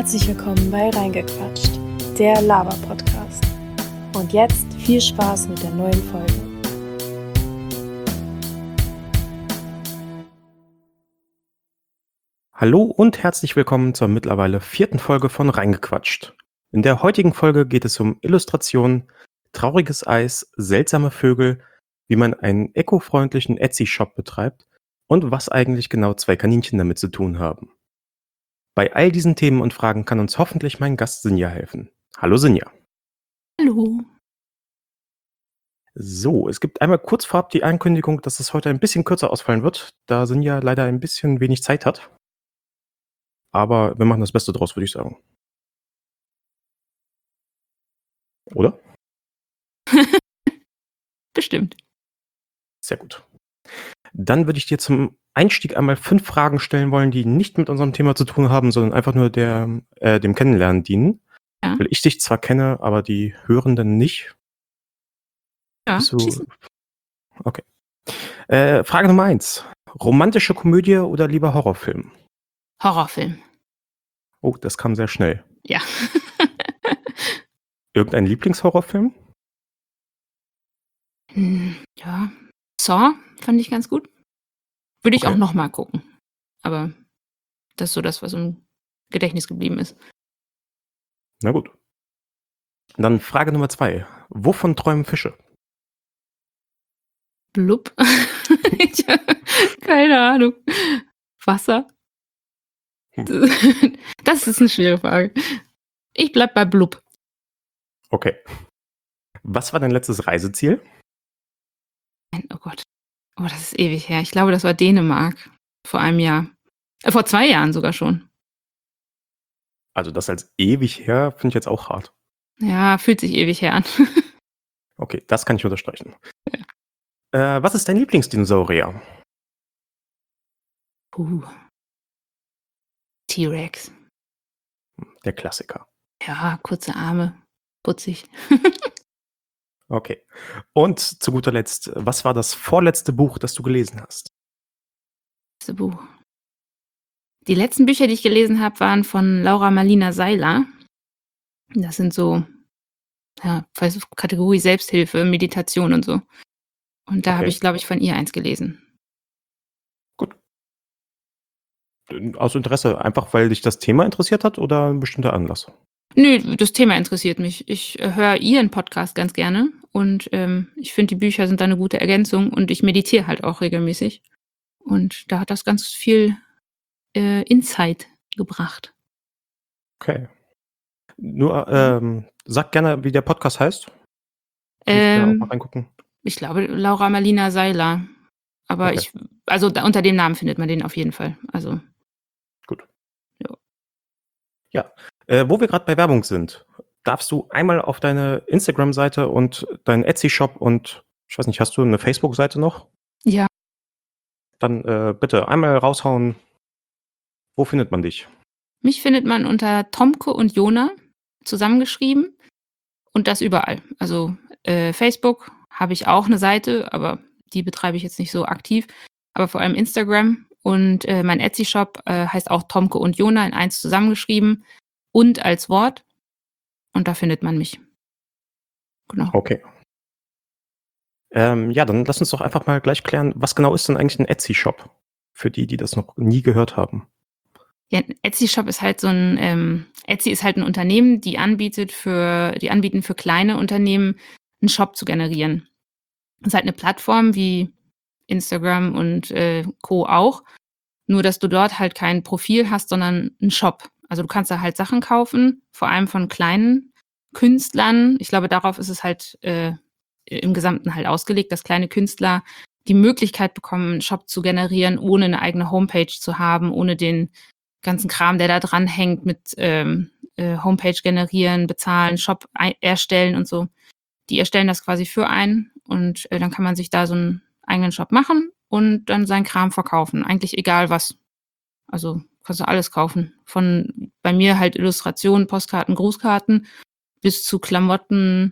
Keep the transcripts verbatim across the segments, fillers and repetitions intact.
Herzlich willkommen bei Reingequatscht, der Laber-Podcast. Und jetzt viel Spaß mit der neuen Folge. Hallo und herzlich willkommen zur mittlerweile vierten Folge von Reingequatscht. In der heutigen Folge geht es um Illustrationen, trauriges Eis, seltsame Vögel, wie man einen ecofreundlichen Etsy-Shop betreibt und was eigentlich genau zwei Kaninchen damit zu tun haben. Bei all diesen Themen und Fragen kann uns hoffentlich mein Gast Sinja helfen. Hallo Sinja. Hallo. So, es gibt einmal kurz vorab die Ankündigung, dass es heute ein bisschen kürzer ausfallen wird, da Sinja leider ein bisschen wenig Zeit hat. Aber wir machen das Beste draus, würde ich sagen. Oder? Bestimmt. Sehr gut. Dann würde ich dir zum Einstieg einmal fünf Fragen stellen wollen, die nicht mit unserem Thema zu tun haben, sondern einfach nur der, äh, dem Kennenlernen dienen. Ja. Weil ich dich zwar kenne, aber die Hörenden nicht. Ja, Bist du- schießen. Okay. Äh, Frage Nummer eins. Romantische Komödie oder lieber Horrorfilm? Horrorfilm. Oh, das kam sehr schnell. Ja. Irgendein Lieblingshorrorfilm? Hm, ja. Saw fand ich ganz gut. Würde ich Okay. auch nochmal gucken. Aber das ist so das, was im Gedächtnis geblieben ist. Na gut. Dann Frage Nummer zwei. Wovon träumen Fische? Blub. Ich, keine Ahnung. Wasser. Hm. Das ist eine schwere Frage. Ich bleib bei Blub. Okay. Was war dein letztes Reiseziel? Oh Gott. Oh, das ist ewig her. Ich glaube, das war Dänemark. Vor einem Jahr. Äh, vor zwei Jahren sogar schon. Also das als ewig her finde ich jetzt auch hart. Ja, fühlt sich ewig her an. Okay, das kann ich unterstreichen. Äh, was ist dein Lieblingsdinosaurier? Puh. T-Rex. Der Klassiker. Ja, kurze Arme. Putzig. Okay. Und zu guter Letzt, was war das vorletzte Buch, das du gelesen hast? Das Buch. Die letzten Bücher, die ich gelesen habe, waren von Laura Marlina Seiler. Das sind so, ja, Kategorie Selbsthilfe, Meditation und so. Und da habe Okay. ich, glaube ich, von ihr eins gelesen. Aus Interesse, einfach weil dich das Thema interessiert hat oder ein bestimmter Anlass? Nö, das Thema interessiert mich. Ich äh, höre ihren Podcast ganz gerne und ähm, ich finde, die Bücher sind da eine gute Ergänzung und ich meditiere halt auch regelmäßig. Und da hat das ganz viel äh, Insight gebracht. Okay. Nur, ähm, sag gerne, wie der Podcast heißt. Kann ich da auch mal Ähm, reingucken? ich glaube, Laura Marlina Seiler. Aber Okay. ich, also da, unter dem Namen findet man den auf jeden Fall. Also, Gut. Ja. Ja. Äh, wo wir gerade bei Werbung sind, darfst du einmal auf deine Instagram-Seite und deinen Etsy-Shop und, ich weiß nicht, hast du eine Facebook-Seite noch? ja, Dann äh, bitte einmal raushauen. Wo findet man dich? mich findet man unter Tomke und Jona zusammengeschrieben und das überall. Also äh, Facebook habe ich auch eine Seite, aber die betreibe ich jetzt nicht so aktiv. Aber vor allem Instagram und äh, mein Etsy-Shop äh, heißt auch Tomke und Jona in eins zusammengeschrieben und als Wort. Und da findet man mich. Genau. Okay. Ähm, ja, dann lass uns doch einfach mal gleich klären, was genau ist denn eigentlich ein Etsy-Shop? Für die, die das noch nie gehört haben. Ja, ein Etsy-Shop ist halt so ein, ähm, Etsy ist halt ein Unternehmen, die anbietet für, die anbieten für kleine Unternehmen, einen Shop zu generieren. Das ist halt eine Plattform wie Instagram und äh, Co. auch. Nur, dass du dort halt kein Profil hast, sondern einen Shop. Also du kannst da halt Sachen kaufen, vor allem von kleinen Künstlern. Ich glaube, darauf ist es halt äh, im Gesamten halt ausgelegt, dass kleine Künstler die Möglichkeit bekommen, einen Shop zu generieren, ohne eine eigene Homepage zu haben, ohne den ganzen Kram, der da dran hängt mit ähm, äh, Homepage generieren, bezahlen, Shop ein- erstellen und so. Die erstellen das quasi für einen und äh, dann kann man sich da so einen eigenen Shop machen und dann seinen Kram verkaufen. Eigentlich egal was. Also kannst du alles kaufen. Von bei mir halt Illustrationen, Postkarten, Grußkarten bis zu Klamotten,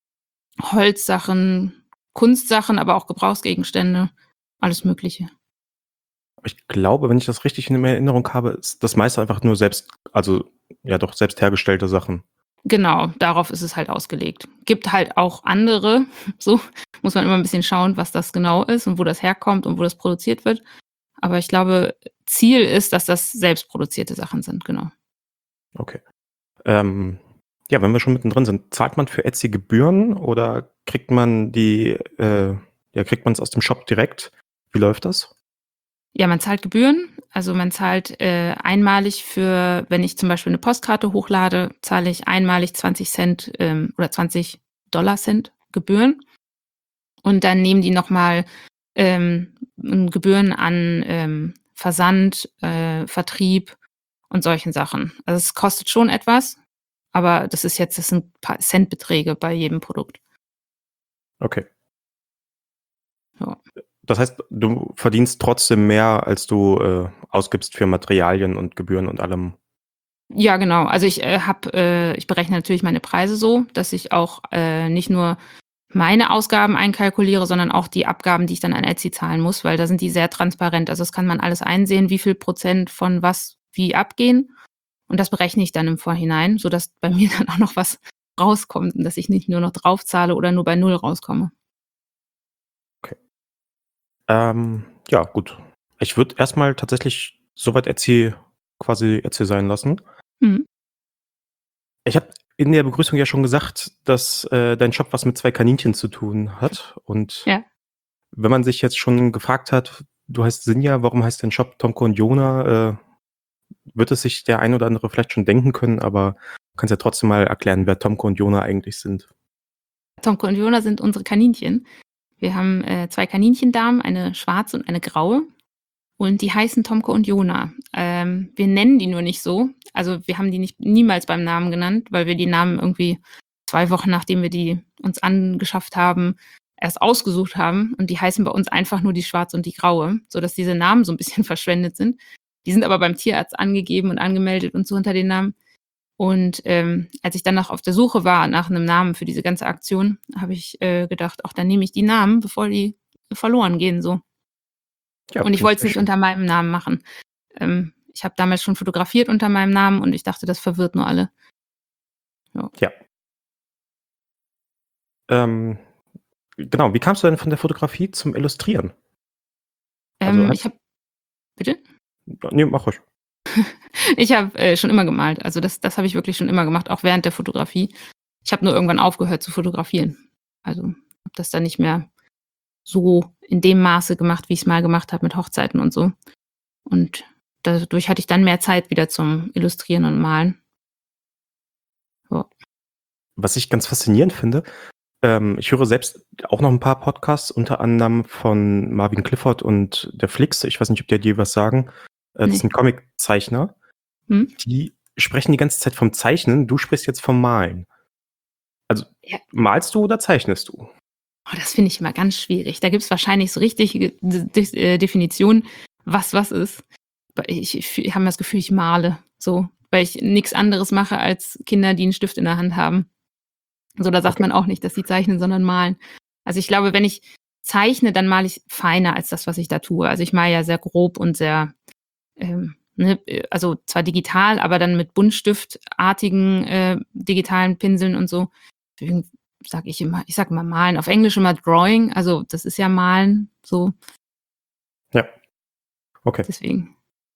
Holzsachen, Kunstsachen, aber auch Gebrauchsgegenstände. Alles Mögliche. Ich glaube, wenn ich das richtig in Erinnerung habe, ist das meiste einfach nur selbst, also ja doch selbst hergestellte Sachen. Genau, darauf ist es halt ausgelegt. Gibt halt auch andere, so muss man immer ein bisschen schauen, was das genau ist und wo das herkommt und wo das produziert wird. Aber ich glaube, Ziel ist, dass das selbstproduzierte Sachen sind, genau. Okay. Ähm, ja, wenn wir schon mittendrin sind, zahlt man für Etsy Gebühren oder kriegt man die, äh, ja, kriegt man es aus dem Shop direkt? Wie läuft das? Ja, man zahlt Gebühren. Also man zahlt äh, einmalig für, wenn ich zum Beispiel eine Postkarte hochlade, zahle ich einmalig zwanzig Cent ähm, oder zwanzig Dollar Cent Gebühren. Und dann nehmen die nochmal ähm, Gebühren an ähm, Versand, äh, Vertrieb und solchen Sachen. Also es kostet schon etwas, aber das ist jetzt, das sind ein paar Centbeträge bei jedem Produkt. Okay. Ja. Das heißt, du verdienst trotzdem mehr, als du äh, ausgibst für Materialien und Gebühren und allem. Ja, genau. Also ich äh, habe, äh, ich berechne natürlich meine Preise so, dass ich auch äh, nicht nur meine Ausgaben einkalkuliere, sondern auch die Abgaben, die ich dann an Etsy zahlen muss, weil da sind die sehr transparent. Also das kann man alles einsehen, wie viel Prozent von was wie abgehen. Und das berechne ich dann im Vorhinein, sodass bei mir dann auch noch was rauskommt und dass ich nicht nur noch draufzahle oder nur bei Null rauskomme. Ähm, ja, gut. Ich würde erstmal tatsächlich soweit Etsy quasi Etsy sein lassen. Mhm. Ich habe in der Begrüßung ja schon gesagt, dass äh, dein Shop was mit zwei Kaninchen zu tun hat. Und Ja. wenn man sich jetzt schon gefragt hat, du heißt Sinja, warum heißt dein Shop Tomko und Jona, äh, wird es sich der ein oder andere vielleicht schon denken können, aber du kannst ja trotzdem mal erklären, wer Tomko und Jona eigentlich sind. Tomko und Jona sind unsere Kaninchen. Wir haben äh, zwei Kaninchendamen, eine schwarze und eine graue. Und die heißen Tomko und Jona. Ähm, wir nennen die nur nicht so. Also wir haben die nicht niemals beim Namen genannt, weil wir die Namen irgendwie zwei Wochen, nachdem wir die uns angeschafft haben, erst ausgesucht haben. Und die heißen bei uns einfach nur die Schwarze und die Graue, sodass diese Namen so ein bisschen verschwendet sind. Die sind aber beim Tierarzt angegeben und angemeldet und so unter den Namen. Und ähm, als ich dann noch auf der Suche war nach einem Namen für diese ganze Aktion, habe ich äh, gedacht, ach, dann nehme ich die Namen, bevor die verloren gehen so. Ja, Und ich finde wollte es sehr nicht schön. unter meinem Namen machen. Ähm, ich habe damals schon fotografiert unter meinem Namen und ich dachte, das verwirrt nur alle. Ja. Ähm, genau, wie kamst du denn von der Fotografie zum Illustrieren? Also Ähm, ich hast habe bitte? ne, mach ruhig. Ich habe äh, schon immer gemalt. Also das das habe ich wirklich schon immer gemacht, auch während der Fotografie. Ich habe nur irgendwann aufgehört zu fotografieren. Also habe das dann nicht mehr so in dem Maße gemacht, wie ich's mal gemacht habe mit Hochzeiten und so. Und dadurch hatte ich dann mehr Zeit wieder zum Illustrieren und Malen. Ja. Was ich ganz faszinierend finde, ähm, ich höre selbst auch noch ein paar Podcasts, unter anderem von Marvin Clifford und der Flix. Ich weiß nicht, ob die dir was sagen. Äh, das Ne. sind Comiczeichner. Mhm. Die sprechen die ganze Zeit vom Zeichnen, du sprichst jetzt vom Malen. Also, Ja. malst du oder zeichnest du? Oh, das finde ich immer ganz schwierig. Da gibt's wahrscheinlich so richtige D D äh, Definitionen, was was ist. Aber ich ich ich habe das Gefühl, ich male so, weil ich nix anderes mache als Kinder, die 'n Stift in der Hand haben. So, da sagt Okay. man auch nicht, dass sie zeichnen, sondern malen. Also, ich glaube, wenn ich zeichne, dann male ich feiner als das, was ich da tue. Also, ich male ja sehr grob und sehr, ähm, ne, äh, also zwar digital, aber dann mit buntstiftartigen, äh, digitalen Pinseln und so. Deswegen sage ich immer ich sage immer malen. Auf Englisch immer Drawing, also das ist ja malen, so. Ja. Okay. Deswegen.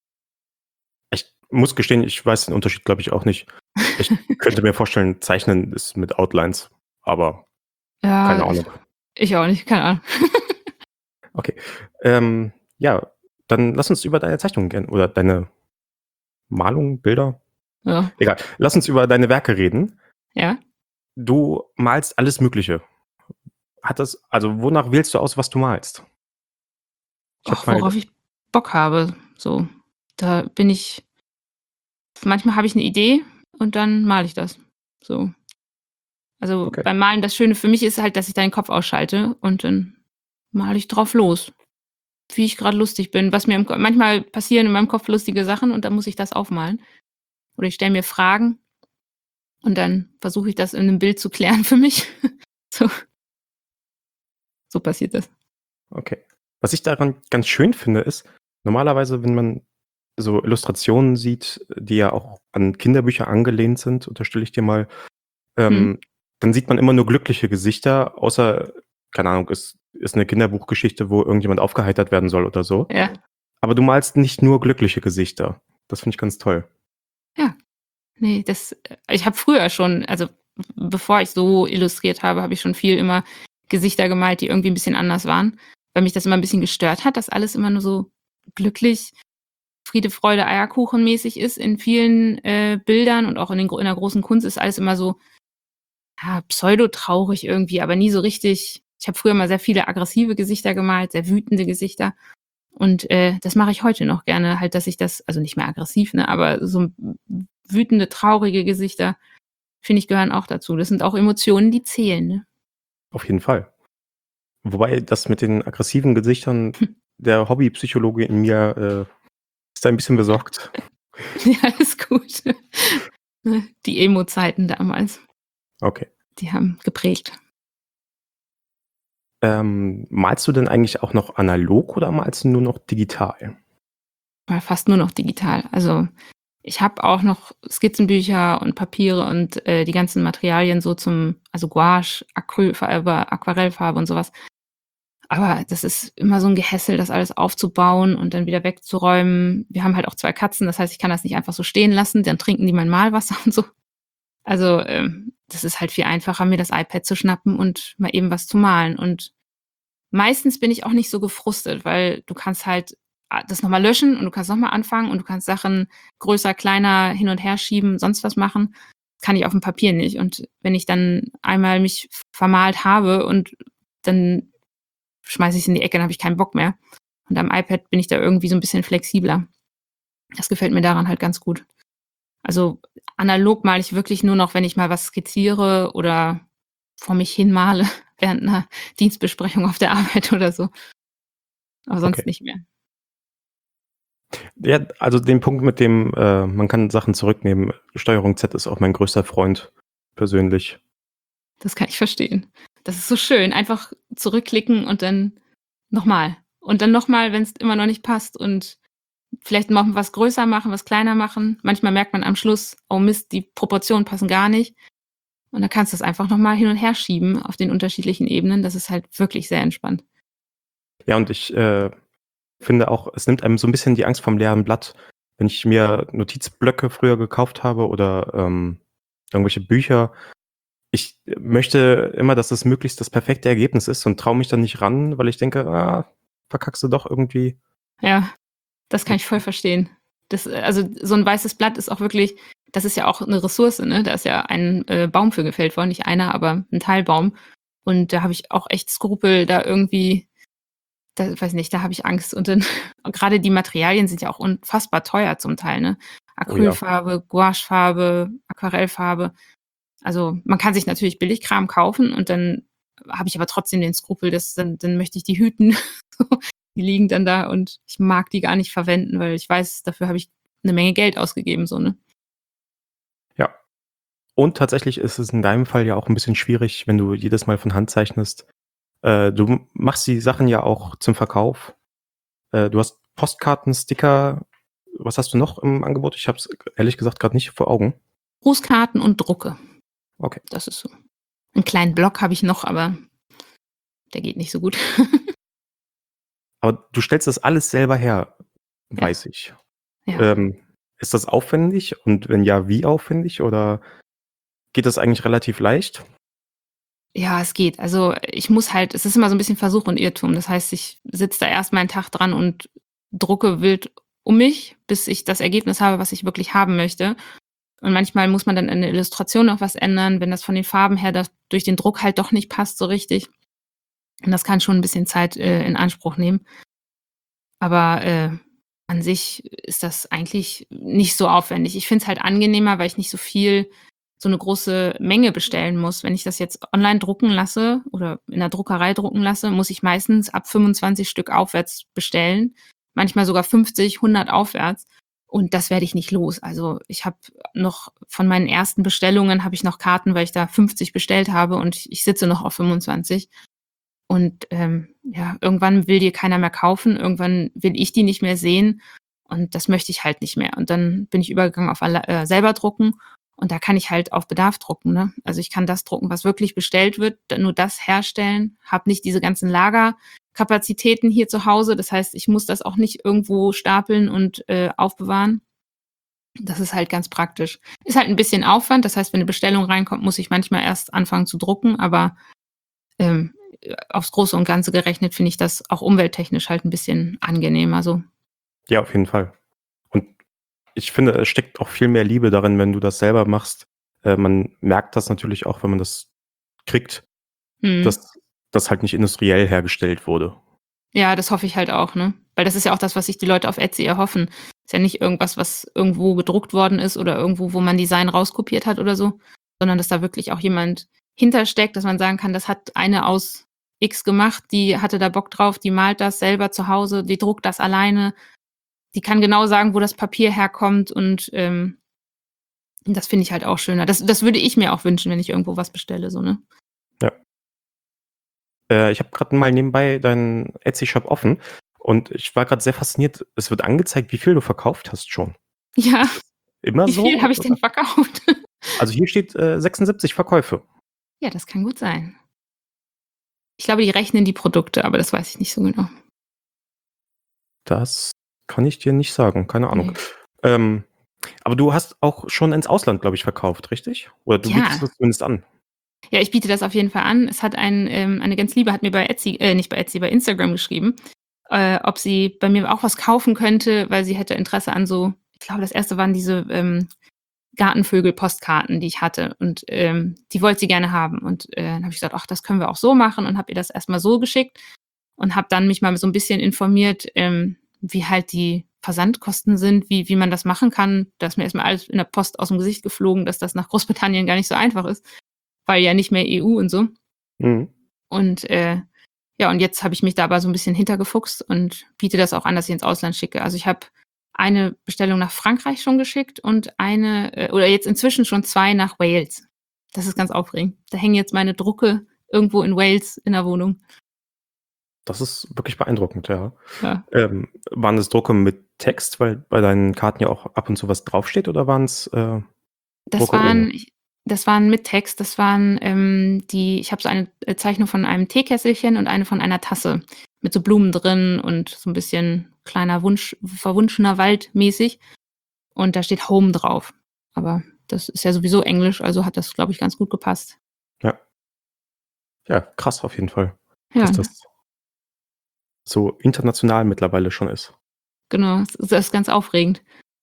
Ich muss gestehen, ich weiß den Unterschied, glaube ich, auch nicht. Ich könnte mir vorstellen, Zeichnen ist mit Outlines, aber keine Ja, Ahnung. ich auch nicht, keine Ahnung. Okay. Ähm, ja, dann lass uns über deine Zeichnungen gern oder deine Malungen, Bilder? Ja. Egal. Lass uns über deine Werke reden. Ja. Du malst alles Mögliche. Hat das also, wonach wählst du aus, was du malst? Ich habe Ach, mal worauf ich Bock habe, so. Da bin ich manchmal habe ich 'ne Idee und dann male ich das, so. Also, Okay. beim Malen das Schöne für mich ist halt, dass ich da den Kopf ausschalte und dann male ich drauf los, wie ich grad lustig bin, was mir im Ko manchmal passieren in meinem Kopf lustige Sachen und dann muss ich das aufmalen. Oder ich stelle mir Fragen und dann versuche ich das in 'nem Bild zu klären für mich. So. So passiert das. Okay. Was ich daran ganz schön finde, ist, normalerweise, wenn man so Illustrationen sieht, die ja auch an Kinderbücher angelehnt sind, unterstelle ich dir mal, Hm. ähm, dann sieht man immer nur glückliche Gesichter, außer, keine Ahnung, es ist eine Kinderbuchgeschichte, wo irgendjemand aufgeheitert werden soll oder so. Ja. Aber du malst nicht nur glückliche Gesichter. Das finde ich ganz toll. Ja. Nee, das äh, ich habe früher schon, also bevor ich so illustriert habe, habe ich schon viel immer Gesichter gemalt, die irgendwie ein bisschen anders waren, weil mich das immer ein bisschen gestört hat, dass alles immer nur so glücklich, Friede, Freude, Eierkuchen mäßig ist in vielen, äh, Bildern und auch in den gro in der großen Kunst ist alles immer so, ja, pseudotraurig irgendwie, aber nie so richtig. Ich habe früher mal sehr viele aggressive Gesichter gemalt, sehr wütende Gesichter. Und, äh, das mache ich heute noch gerne, halt, dass ich das, also nicht mehr aggressiv, ne, aber so w wütende, traurige Gesichter, finde ich, gehören auch dazu. Das sind auch Emotionen, die zählen, ne? Auf jeden Fall. Wobei das mit den aggressiven Gesichtern, der Hobbypsychologe in mir, äh, ist da ein bisschen besorgt. Ja, ist gut. Ne, die Emo-Zeiten damals, Okay. die haben geprägt. Ähm, malst du denn eigentlich auch noch analog oder malst du nur noch digital? War fast nur noch digital. Also, ich habe auch noch Skizzenbücher und Papiere und, äh, die ganzen Materialien so zum, also Gouache, Acrylfarbe, Aquarellfarbe und sowas. Aber das ist immer so ein Gehässel, das alles aufzubauen und dann wieder wegzuräumen. Wir haben halt auch zwei Katzen, das heißt, ich kann das nicht einfach so stehen lassen, dann trinken die mein Malwasser und so. Also, ähm, das ist halt viel einfacher, mir das iPad zu schnappen und mal eben was zu malen. Und meistens bin ich auch nicht so gefrustet, weil du kannst halt a das noch mal löschen und du kannst noch mal anfangen und du kannst Sachen größer, kleiner, hin und her schieben, sonst was machen. Kann ich auf'm Papier nicht. Und wenn ich dann einmal mich vermalt habe und dann schmeiße ich's in die Ecke, dann habe ich keinen Bock mehr. Und am iPad bin ich da irgendwie so 'n bisschen flexibler. Das gefällt mir daran halt ganz gut. Also, analog male ich wirklich nur noch, wenn ich mal was skizziere oder vor mich hin male während 'ner Dienstbesprechung auf der Arbeit oder so. Aber sonst Okay. nicht mehr. Ja, also den Punkt mit dem, äh, man kann Sachen zurücknehmen, Steuerung Z ist auch mein größter Freund persönlich. Das kann ich verstehen. Das ist so schön. Einfach zurückklicken und dann noch mal. Und dann noch mal, wenn's immer noch nicht passt und vielleicht noch was größer machen, was kleiner machen. Manchmal merkt man am Schluss: „Oh Mist, die Proportionen passen gar nicht." Und dann kannst du's einfach noch mal hin und her schieben auf den unterschiedlichen Ebenen. Das ist halt wirklich sehr entspannt. Ja, und ich, äh, finde auch, es nimmt einem so 'n bisschen die Angst vom leeren Blatt. Wenn ich mir Notizblöcke früher gekauft habe oder, ähm, irgendwelche Bücher, ich möchte immer, dass das möglichst das perfekte Ergebnis ist und traue mich dann nicht ran, weil ich denke: „Ah, verkackst du doch irgendwie." Ja, das kann ich voll verstehen. Das äh, also, so 'n weißes Blatt ist auch wirklich, das ist ja auch 'ne Ressource, ne? Da ist ja ein, äh, Baum für gefällt worden, nicht einer, aber 'n Teilbaum. Und da habe ich auch echt Skrupel, da irgendwie, da weiß nicht, da habe ich Angst. Und dann grade die Materialien sind ja auch unfassbar teuer zum Teil, ne? Oh ja. Acrylfarbe, Gouachefarbe, Aquarellfarbe. Also, man kann sich natürlich Billigkram kaufen und dann habe ich aber trotzdem den Skrupel, dass dann dann möchte ich die hüten. Die liegen dann da und ich mag die gar nicht verwenden, weil ich weiß, dafür habe ich 'ne Menge Geld ausgegeben, so, ne? Ja. Und tatsächlich ist es in deinem Fall ja auch 'n bisschen schwierig, wenn du jedes Mal von Hand zeichnest. Äh, du m machst die Sachen ja auch zum Verkauf. Äh, du hast Postkarten, Sticker. Was hast du noch im Angebot? Ich habe es ehrlich gesagt grad nicht vor Augen. Grußkarten und Drucke. Okay. Das ist so. 'N kleinen Block habe ich noch, aber der geht nicht so gut. Aber du stellst das alles selber her, Ja. weiß ich. Ja. Ähm, ist das aufwendig und wenn ja, wie aufwendig oder geht das eigentlich relativ leicht? Ja, es geht. Also, ich muss halt, es ist immer so 'n bisschen Versuch und Irrtum. Das heißt, ich sitze da erst mal 'n Tag dran und drucke wild um mich, bis ich das Ergebnis habe, was ich wirklich haben möchte. Und manchmal muss man dann in der Illustration noch was ändern, wenn das von den Farben her das durch den Druck halt doch nicht passt so richtig. Und das kann schon 'n bisschen Zeit, äh, in Anspruch nehmen. Aber, äh, an sich ist das eigentlich nicht so aufwendig. Ich finde es halt angenehmer, weil ich nicht so viel, so 'ne große Menge bestellen muss. Wenn ich das jetzt online drucken lasse oder in der Druckerei drucken lasse, muss ich meistens ab fünfundzwanzig Stück aufwärts bestellen, manchmal sogar fünfzig, hundert aufwärts. Und das werde ich nicht los. Also, ich habe noch von meinen ersten Bestellungen habe ich noch Karten, weil ich da fünfzig bestellt habe und ich sitze noch auf fünfundzwanzig. Und, ähm, ja, irgendwann will die keiner mehr kaufen, irgendwann will ich die nicht mehr sehen Und das möchte ich halt nicht mehr. Und dann bin ich übergegangen auf alle, äh, selber drucken. Und da kann ich halt auf Bedarf drucken. Ne? Also ich kann das drucken, was wirklich bestellt wird, nur das herstellen, habe nicht diese ganzen Lagerkapazitäten hier zu Hause. Das heißt, ich muss das auch nicht irgendwo stapeln und äh, aufbewahren. Das ist halt ganz praktisch. Ist halt ein bisschen Aufwand. Das heißt, wenn eine Bestellung reinkommt, muss ich manchmal erst anfangen zu drucken. Aber ähm, aufs Große und Ganze gerechnet finde ich das auch umwelttechnisch halt ein bisschen angenehmer so. Ja, auf jeden Fall. Und ich finde, es steckt auch viel mehr Liebe darin, wenn du das selber machst. Äh, man merkt das natürlich auch, wenn man das kriegt, Hm. dass das halt nicht industriell hergestellt wurde. Ja, das hoffe ich halt auch, ne? Weil das ist ja auch das, was sich die Leute auf Etsy erhoffen. Ist ja nicht irgendwas, was irgendwo gedruckt worden ist oder irgendwo, wo man Design rauskopiert hat oder so, sondern dass da wirklich auch jemand hintersteckt, dass man sagen kann, das hat eine aus X gemacht, die hatte da Bock drauf, die malt das selber zu Hause, die druckt das alleine, die kann genau sagen, wo das Papier herkommt und ähm, das finde ich halt auch schöner. Das, das würde ich mir auch wünschen, wenn ich irgendwo was bestelle, so, ne? Ja. Äh, ich habe gerade mal nebenbei deinen Etsy-Shop offen und ich war gerade sehr fasziniert. Es wird angezeigt, wie viel du verkauft hast schon. Ja, Immer wie so? viel habe ich denn oder? verkauft? Also hier steht äh, sechsundsiebzig Verkäufe. Ja, das kann gut sein. Ich glaube, die rechnen die Produkte, aber das weiß ich nicht so genau. Das kann ich dir nicht sagen, keine Ahnung. Nee. Ähm, aber du hast auch schon ins Ausland, glaube ich, verkauft, richtig? Oder du Ja. bietest das zumindest an. Ja, ich biete das auf jeden Fall an. Es hat ein, ähm, eine ganz Liebe hat mir bei Etsy, äh, nicht bei Etsy, bei Instagram geschrieben, äh, ob sie bei mir auch was kaufen könnte, weil sie hätte Interesse an so, ich glaube, das erste waren diese ähm, Gartenvögel-Postkarten, die ich hatte. Und ähm, die wollte sie gerne haben. Und äh, dann habe ich gesagt, ach, das können wir auch so machen und habe ihr das erstmal so geschickt und habe dann mich mal so ein bisschen informiert, ähm, wie halt die Versandkosten sind, wie, wie man das machen kann. Da ist mir erstmal alles in der Post aus dem Gesicht geflogen, dass das nach Großbritannien gar nicht so einfach ist, weil ja nicht mehr E U und so. Mhm. Und äh, ja, und jetzt habe ich mich da aber so ein bisschen hintergefuchst und biete das auch an, dass ich ins Ausland schicke. Also ich habe eine Bestellung nach Frankreich schon geschickt und eine, äh, oder jetzt inzwischen schon zwei nach Wales. Das ist ganz aufregend. Da hängen jetzt meine Drucke irgendwo in Wales in der Wohnung. Das ist wirklich beeindruckend, ja. Ja. Ähm, waren es Drucke mit Text, weil bei deinen Karten ja auch ab und zu was draufsteht, oder waren es äh, Das Drucke waren, ohne? ich, das waren mit Text, das waren ähm, die, ich habe so eine äh, Zeichnung von einem Teekesselchen und eine von einer Tasse mit so Blumen drin und so ein bisschen kleiner Wunsch, verwunschener Wald mäßig. Und da steht Home drauf. Aber das ist ja sowieso Englisch, also hat das, glaube ich, ganz gut gepasst. Ja. Ja, krass auf jeden Fall, Ja, dass ne? das so international mittlerweile schon ist. Genau. Das ist ganz aufregend.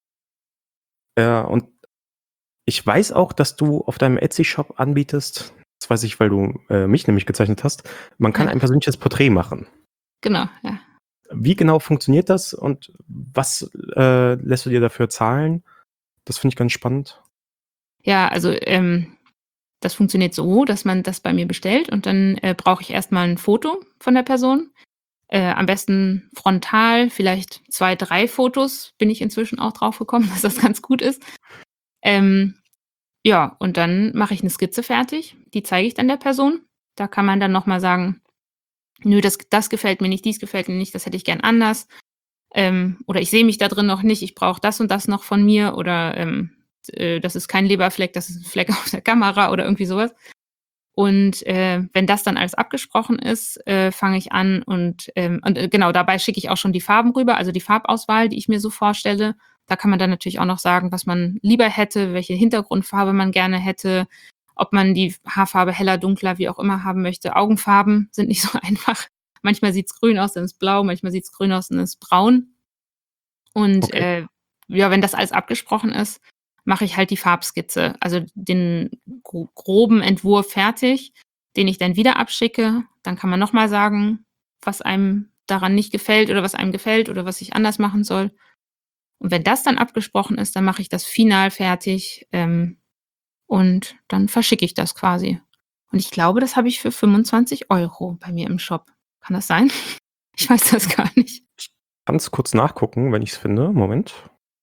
Ja, und ich weiß auch, dass du auf deinem Etsy-Shop anbietest, das weiß ich, weil du äh, mich nämlich gezeichnet hast, man kann Ja. ein persönliches Porträt machen. Genau, ja. Wie genau funktioniert das und was äh, lässt du dir dafür zahlen? Das finde ich ganz spannend. Ja, also ähm, das funktioniert so, dass man das bei mir bestellt und dann äh, brauche ich erstmal ein Foto von der Person. Äh, am besten frontal, vielleicht zwei, drei Fotos, bin ich inzwischen auch drauf gekommen, dass das ganz gut ist. Ähm, ja, und dann mache ich eine Skizze fertig, die zeige ich dann der Person. Da kann man dann nochmal sagen, nö, das, das gefällt mir nicht, dies gefällt mir nicht, das hätte ich gern anders. Ähm, oder ich sehe mich da drin noch nicht, ich brauche das und das noch von mir oder ähm, äh, das ist kein Leberfleck, das ist ein Fleck auf der Kamera oder irgendwie sowas. Und äh, wenn das dann alles abgesprochen ist, äh, fange ich an und, ähm, und äh, genau, dabei schicke ich auch schon die Farben rüber, also die Farbauswahl, die ich mir so vorstelle. Da kann man dann natürlich auch noch sagen, was man lieber hätte, welche Hintergrundfarbe man gerne hätte, ob man die Haarfarbe heller, dunkler, wie auch immer haben möchte. Augenfarben sind nicht so einfach. Manchmal sieht's grün aus, dann ist blau, manchmal sieht's grün aus, dann ist braun. Und Okay. äh, ja, wenn das alles abgesprochen ist, mache ich halt die Farbskizze, also den gro groben Entwurf fertig, den ich dann wieder abschicke. Dann kann man noch mal sagen, was einem daran nicht gefällt oder was einem gefällt oder was ich anders machen soll. Und wenn das dann abgesprochen ist, dann mache ich das final fertig, ähm, und dann verschicke ich das quasi. Und ich glaube, das habe ich für fünfundzwanzig Euro bei mir im Shop. Kann das sein? Ich weiß das gar nicht. Kannst kurz nachgucken, wenn ich es finde. Moment.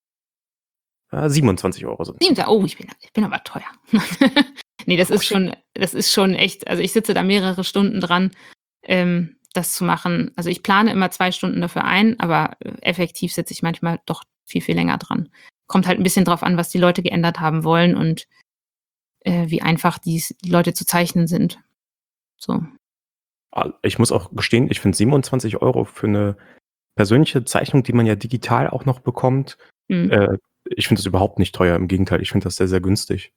Äh, siebenundzwanzig Euro sind es. Siebter, oh, ich bin, ich bin aber teuer. Nee, das ist Okay. schon, das ist schon echt, also ich sitze da mehrere Stunden dran. Ähm, das zu machen. Also ich plane immer zwei Stunden dafür ein, aber äh, effektiv sitze ich manchmal doch viel, viel länger dran. Kommt halt ein bisschen drauf an, was die Leute geändert haben wollen und äh, wie einfach die, die Leute zu zeichnen sind. So. Ich muss auch gestehen, ich finde siebenundzwanzig Euro für eine persönliche Zeichnung, die man ja digital auch noch bekommt, Hm. äh, ich finde das überhaupt nicht teuer. Im Gegenteil, ich finde das sehr, sehr günstig.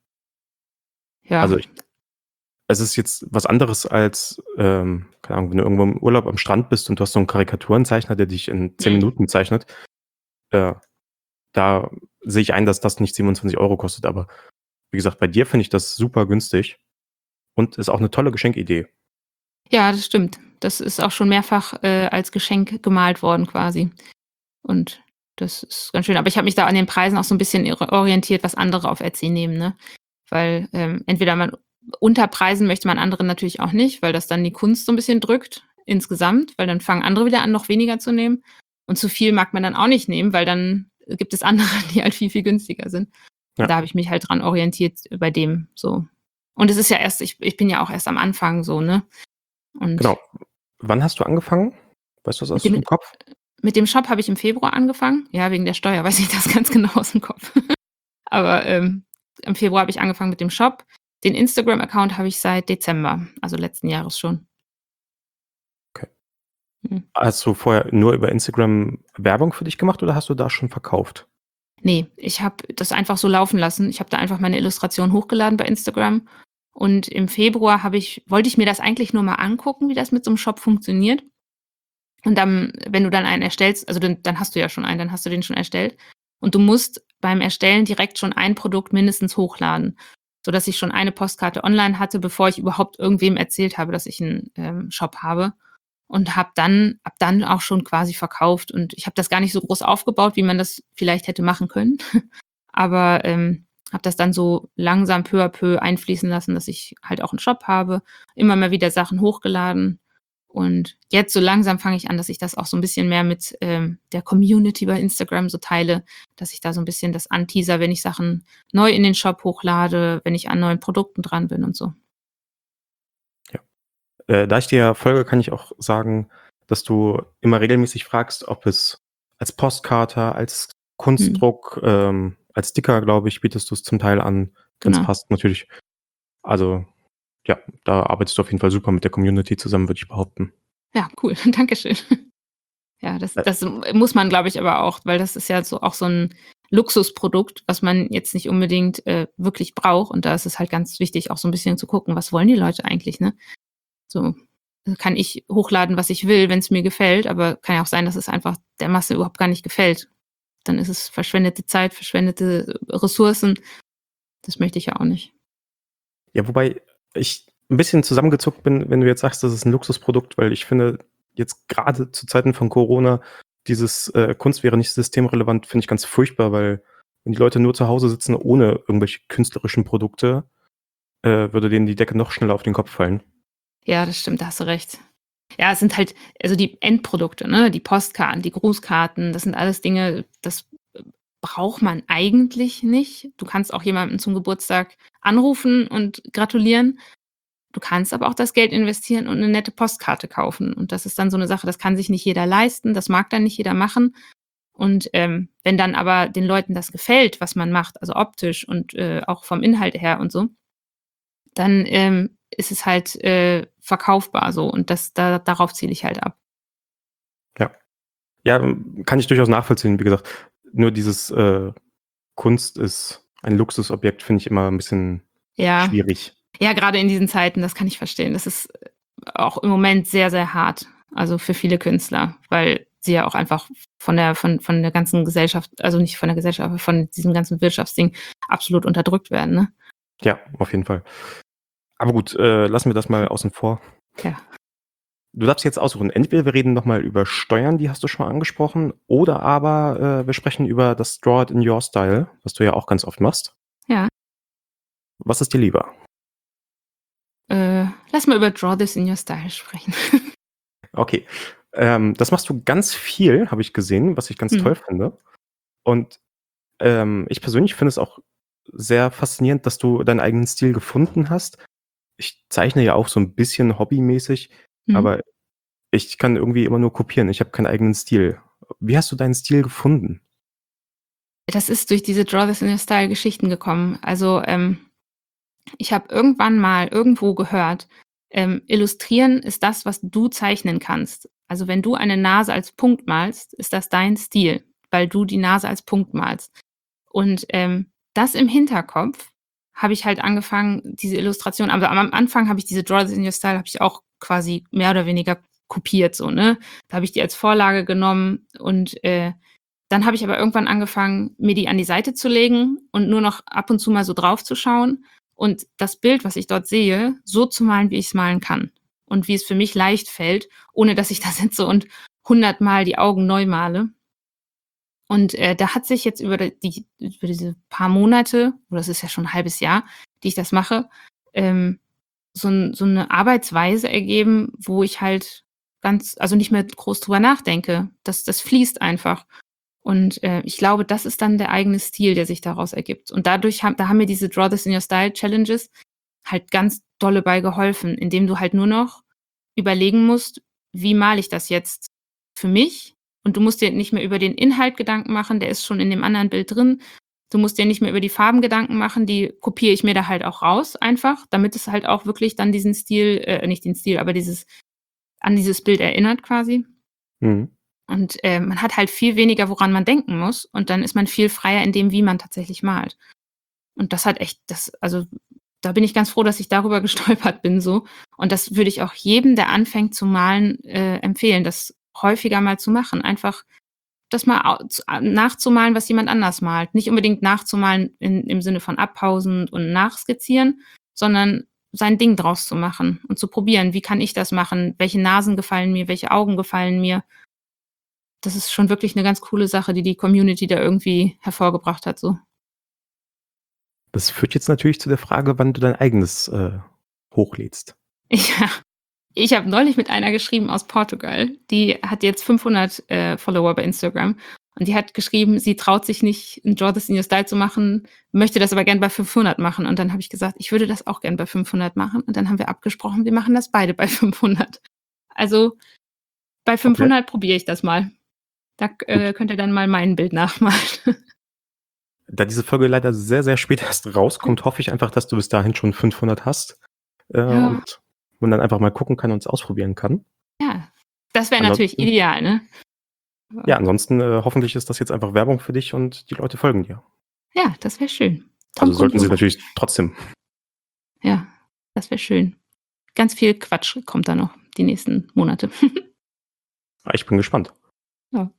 Ja. Also ich, es ist jetzt was anderes als, ähm, keine Ahnung, wenn du irgendwo im Urlaub am Strand bist und du hast so einen Karikaturenzeichner, der dich in zehn Mhm. Minuten zeichnet. Äh, da sehe ich ein, dass das nicht siebenundzwanzig Euro kostet. Aber wie gesagt, bei dir finde ich das super günstig und ist auch eine tolle Geschenkidee. Ja, das stimmt. Das ist auch schon mehrfach äh, als Geschenk gemalt worden quasi. Und das ist ganz schön. Aber ich habe mich da an den Preisen auch so ein bisschen ir- orientiert, was andere auf Etsy nehmen, ne? Weil ähm, entweder man unterpreisen möchte man andere natürlich auch nicht, weil das dann die Kunst so ein bisschen drückt insgesamt, weil dann fangen andere wieder an, noch weniger zu nehmen. Und zu viel mag man dann auch nicht nehmen, weil dann gibt es andere, die halt viel, viel günstiger sind. Ja. Und da habe ich mich halt dran orientiert bei dem so. Und es ist ja erst, ich, ich bin ja auch erst am Anfang so, ne? Und Genau. Wann hast du angefangen? Weißt du das aus Mit dem- dem Kopf? mit dem Shop habe ich im Februar angefangen. Ja, wegen der Steuer weiß ich das ganz genau aus dem Kopf. Aber ähm, im Februar habe ich angefangen mit dem Shop. Den Instagram-Account habe ich seit Dezember, also letzten Jahres schon. Okay. Hm. Hast du vorher nur über Instagram Werbung für dich gemacht oder hast du da schon verkauft? Nee, ich habe das einfach so laufen lassen. Ich habe da einfach meine Illustration hochgeladen bei Instagram. Und im Februar habe ich, wollte ich mir das eigentlich nur mal angucken, wie das mit so einem Shop funktioniert. Und dann, wenn du dann einen erstellst, also dann, dann hast du ja schon einen, dann hast du den schon erstellt. Und du musst beim Erstellen direkt schon ein Produkt mindestens hochladen, sodass ich schon eine Postkarte online hatte, bevor ich überhaupt irgendwem erzählt habe, dass ich einen ähm, Shop habe. Und habe dann, ab dann auch schon quasi verkauft. Und ich habe das gar nicht so groß aufgebaut, wie man das vielleicht hätte machen können. Aber ähm, habe das dann so langsam peu à peu einfließen lassen, dass ich halt auch einen Shop habe, immer mal wieder Sachen hochgeladen. Und jetzt so langsam fange ich an, dass ich das auch so ein bisschen mehr mit ähm, der Community bei Instagram so teile, dass ich da so ein bisschen das anteaser, wenn ich Sachen neu in den Shop hochlade, wenn ich an neuen Produkten dran bin und so. Äh, da ich dir ja folge, kann ich auch sagen, dass du immer regelmäßig fragst, ob es als Postkarte, als Kunstdruck, ähm, als Sticker, glaube ich, bietest du es zum Teil an, wenn es Genau. passt, natürlich. Also, ja, da arbeitest du auf jeden Fall super mit der Community zusammen, würde ich behaupten. Ja, cool. Dankeschön. Ja, das, Äh. das muss man, glaube ich, aber auch, weil das ist ja so auch so ein Luxusprodukt, was man jetzt nicht unbedingt äh, wirklich braucht. Und da ist es halt ganz wichtig, auch so ein bisschen zu gucken, was wollen die Leute eigentlich, ne? So kann ich hochladen, was ich will, wenn es mir gefällt, aber kann ja auch sein, dass es einfach der Masse überhaupt gar nicht gefällt. Dann ist es verschwendete Zeit, verschwendete Ressourcen. Das möchte ich ja auch nicht. Ja, wobei ich ein bisschen zusammengezuckt bin, wenn du jetzt sagst, das ist ein Luxusprodukt, weil ich finde, jetzt gerade zu Zeiten von Corona, dieses äh, Kunst wäre nicht systemrelevant, finde ich ganz furchtbar, weil wenn die Leute nur zu Hause sitzen ohne irgendwelche künstlerischen Produkte, äh, würde denen die Decke noch schneller auf den Kopf fallen. Ja, das stimmt, da hast du recht. Ja, es sind halt, also die Endprodukte, ne? Die Postkarten, die Grußkarten, das sind alles Dinge, das braucht man eigentlich nicht. Du kannst auch jemanden zum Geburtstag anrufen und gratulieren. Du kannst aber auch das Geld investieren und eine nette Postkarte kaufen. Und das ist dann so eine Sache, das kann sich nicht jeder leisten, das mag dann nicht jeder machen. Und ähm, wenn dann aber den Leuten das gefällt, was man macht, also optisch und äh, auch vom Inhalt her und so, dann ähm, ist es halt äh, verkaufbar so. Und das, da, darauf ziele ich halt ab. Ja. Ja, kann ich durchaus nachvollziehen. Wie gesagt, nur dieses äh, Kunst ist ein Luxusobjekt, finde ich immer ein bisschen Ja. schwierig. Ja, gerade in diesen Zeiten, das kann ich verstehen. Das ist auch im Moment sehr, sehr hart. Also für viele Künstler, weil sie ja auch einfach von der, von, von der ganzen Gesellschaft, also nicht von der Gesellschaft, aber von diesem ganzen Wirtschaftsding absolut unterdrückt werden, ne? Ja, auf jeden Fall. Aber gut, äh, lassen wir das mal außen vor. Ja. Du darfst jetzt aussuchen. Entweder wir reden nochmal über Steuern, die hast du schon angesprochen, oder aber äh, wir sprechen über das Draw It in Your Style, was du ja auch ganz oft machst. Ja. Was ist dir lieber? Äh, lass mal über Draw This in Your Style sprechen. Okay. Ähm, das machst du ganz viel, habe ich gesehen, was ich ganz Mhm. toll finde. Und ähm, ich persönlich finde es auch sehr faszinierend, dass du deinen eigenen Stil gefunden hast. Ich zeichne ja auch so ein bisschen hobbymäßig, Mhm. aber Ich kann irgendwie immer nur kopieren. Ich habe keinen eigenen Stil. Wie hast du deinen Stil gefunden? Das ist durch diese Draw This in Your Style Geschichten gekommen. Also, ähm, ich habe irgendwann mal irgendwo gehört, ähm, Illustrieren ist das, was du zeichnen kannst. Also, wenn du eine Nase als Punkt malst, ist das dein Stil, weil du die Nase als Punkt malst. Und, ähm, das im Hinterkopf habe ich halt angefangen, diese Illustration aber am Anfang habe ich diese Draw This in Your Style habe ich auch quasi mehr oder weniger kopiert so, ne? Da habe ich die als Vorlage genommen und, äh, dann habe ich aber irgendwann angefangen, mir die an die Seite zu legen und nur noch ab und zu mal so drauf zu schauen und das Bild, was ich dort sehe, so zu malen, wie ich's malen kann und wie es für mich leicht fällt, ohne dass ich da sitze und hundertmal die Augen neu male. Und, äh, da hat sich jetzt über d die über diese paar Monate, oder es ist ja schon 'n halbes Jahr, die ich das mache, ähm, so 'n so 'ne Arbeitsweise ergeben, wo ich halt ganz also nicht mehr groß drüber nachdenke. Das das fließt einfach. Und, äh, ich glaube, das ist dann der eigene Stil, der sich daraus ergibt. Und dadurch ha da haben mir diese Draw This in Your Style Challenges halt ganz dolle bei geholfen, indem du halt nur noch überlegen musst: „Wie male ich das jetzt für mich?“ Und du musst dir nicht mehr über den Inhalt Gedanken machen, der ist schon in dem anderen Bild drin. Du musst dir nicht mehr über die Farben Gedanken machen, die kopiere ich mir da halt auch raus einfach, damit es halt auch wirklich dann diesen Stil äh, nicht den Stil, aber dieses an dieses Bild erinnert quasi. Mhm. Und, ähm, man hat halt viel weniger, woran man denken muss und dann ist man viel freier in dem, wie man tatsächlich malt. Und das hat echt das also, da bin ich ganz froh, dass ich darüber gestolpert bin so. Und das würde ich auch jedem, der anfängt zu malen, äh, empfehlen, das häufiger mal zu machen. Einfach das mal au z nachzumalen, was jemand anders malt. Nicht unbedingt nachzumalen in im Sinne von abpausen und nachskizzieren, sondern sein Ding draus zu machen und zu probieren: „Wie kann ich das machen? Welche Nasen gefallen mir? Welche Augen gefallen mir?“ Das ist schon wirklich 'ne ganz coole Sache, die die Community da irgendwie hervorgebracht hat so. Das führt jetzt natürlich zu der Frage, wann du dein eigenes, äh, hochlädst. Ja. Ich habe neulich mit einer geschrieben aus Portugal, die hat jetzt fünfhundert, äh, Follower bei Instagram und die hat geschrieben, sie traut sich nicht, 'n Draw This in Your Style zu machen, möchte das aber gern bei fünfhundert machen. Und dann habe ich gesagt: „Ich würde das auch gern bei fünfhundert machen.“ Und dann haben wir abgesprochen, wir machen das beide bei fünfhundert. Also, bei Okay. fünfhundert probiere ich das mal. Da k Gut. äh, könnt ihr dann mal mein Bild nachmalen. Da diese Folge leider sehr, sehr spät erst rauskommt, hoffe ich einfach, dass du bis dahin schon fünfhundert hast, äh, Ja. und man dann einfach mal gucken kann und es ausprobieren kann. Ja, das wäre natürlich Ansonsten ideal, ne? ja, ansonsten, äh, hoffentlich ist das jetzt einfach Werbung für dich und die Leute folgen dir. Ja, das wäre schön. Also, Dank und sollten sie Lob. natürlich trotzdem. Ja, das wäre schön. Ganz viel Quatsch kommt da noch die nächsten Monate. Ah, ich bin gespannt. Ja.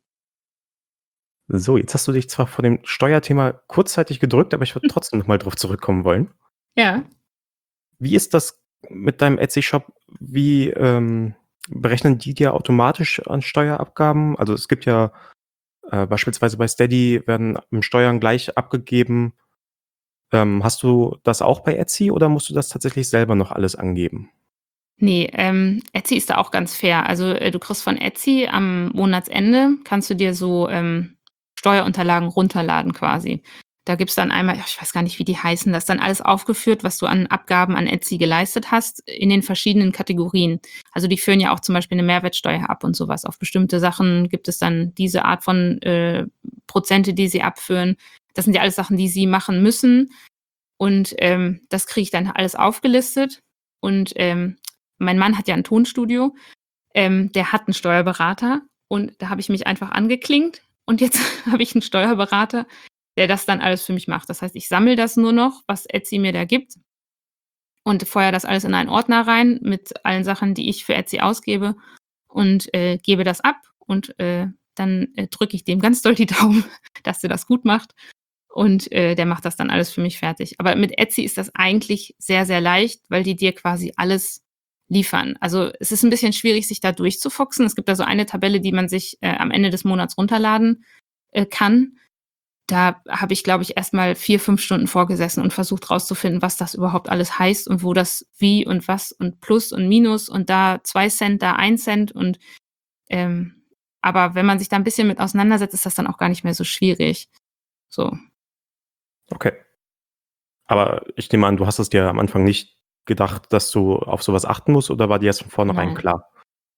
So, jetzt hast du dich zwar vor dem Steuerthema kurzzeitig gedrückt, aber ich würde trotzdem noch mal drauf zurückkommen wollen. Ja. Wie ist das mit deinem Etsy-Shop? Wie, ähm, berechnen die dir automatisch an Steuerabgaben? Also, es gibt ja, äh, beispielsweise bei Steady werden, hm, Steuern gleich abgegeben. Ähm, hast du das auch bei Etsy oder musst du das tatsächlich selber noch alles angeben? Ne, ähm, Etsy ist da auch ganz fair. Also, äh, du kriegst von Etsy am Monatsende kannst du dir so, ähm, Steuerunterlagen runterladen quasi. Da gibt's dann einmal ach, ich weiß gar nicht, wie die heißen, da ist dann alles aufgeführt, was du an Abgaben an Etsy geleistet hast in den verschiedenen Kategorien. Also, die führen ja auch zum Beispiel 'ne Mehrwertsteuer ab und so was. Auf bestimmte Sachen gibt es dann diese Art von, äh, Prozente, die sie abführen. Das sind ja alles Sachen, die sie machen müssen. Und, ähm, das kriege ich dann alles aufgelistet. Und, ähm, mein Mann hat ja 'n Tonstudio, ähm, der hat 'n Steuerberater und da habe ich mich einfach angeklinkt und jetzt habe ich 'n Steuerberater, der das dann alles für mich macht. Das heißt, ich sammle das nur noch, was Etsy mir da gibt und feuere das alles in einen Ordner rein mit allen Sachen, die ich für Etsy ausgebe und, äh, gebe das ab und, äh, dann, äh, drücke ich dem ganz doll die Daumen, dass der das gut macht und, äh, der macht das dann alles für mich fertig. Aber mit Etsy ist das eigentlich sehr, sehr leicht, weil die dir quasi alles liefern. Also, es ist 'n bisschen schwierig, sich da durchzufuchsen. Es gibt da so eine Tabelle, die man sich, äh, am Ende des Monats runterladen, äh, kann. Da habe ich, glaube ich, erst mal vier, fünf Stunden vor gesessen und versucht rauszufinden, was das überhaupt alles heißt und wo das wie und was und Plus und Minus und da zwei Cent, da ein Cent und, ähm aber wenn man sich da 'n bisschen mit auseinandersetzt, ist das dann auch gar nicht mehr so schwierig. So. Okay. Aber ich nehme an, du hast es dir am Anfang nicht gedacht, dass du auf so was achten musst oder war dir das von vornherein Nein. klar?